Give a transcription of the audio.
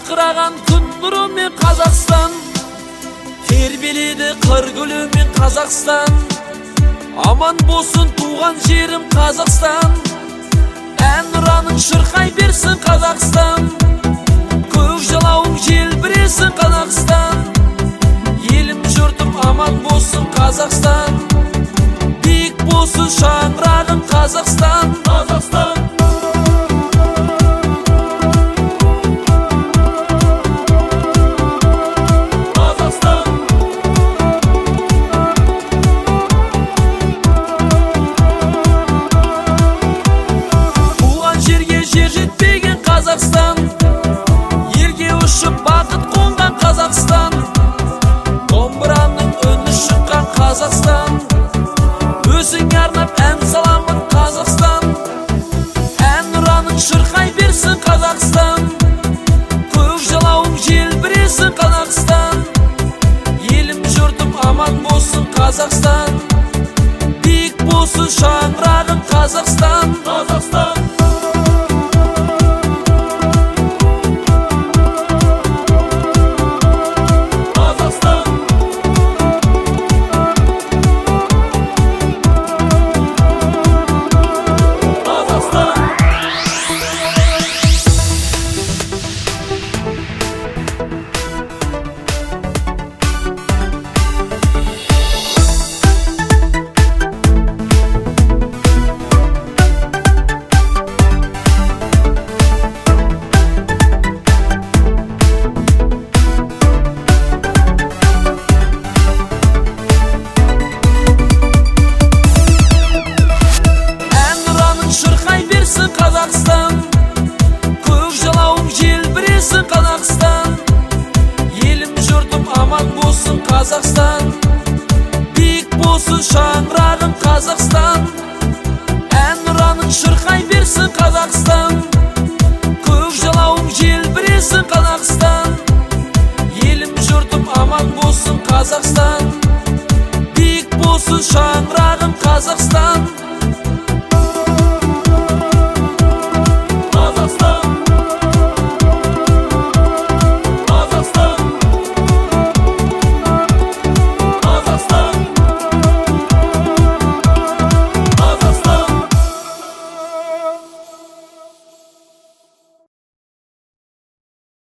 жарқыраған күн нұрымен Қазақстан, тербеледі қыр гүлімен Қазақстан. Аман болсын туған жерім Қазақстан, әнұраның шырқай берсін Қазақстан. Көк жалауың желбіресін Қазақстан, елім жұртым аман болсын Қазақстан. Биік болсын шаңырағың Қазақстан, Қазақстан. Қазақстан, елге ұшып бақыт қонған Қазақстан, домбыраның үні шыққан Қазақстан. Өзіңе арнап ән саламын Қазақстан, әнұраның шырқай берсін Қазақстан. Көк жалауың желбіресін Қазақстан, елім жұртым аман болсын Қазақстан. Биік болсын шаңырағың Қазақстан, Қазақстан. Қазақстан, көк жалауың желбіресін Қазақстан, елім жұртым аман болсын Қазақстан. Биік болсын шаңырағың Қазақстан, әнұраның шырқай берсін Қазақстан. Көк жалауың желбіресін Қазақстан, елім жұртым аман болсын Қазақстан. Биік болсын шаңырағың Қазақстан.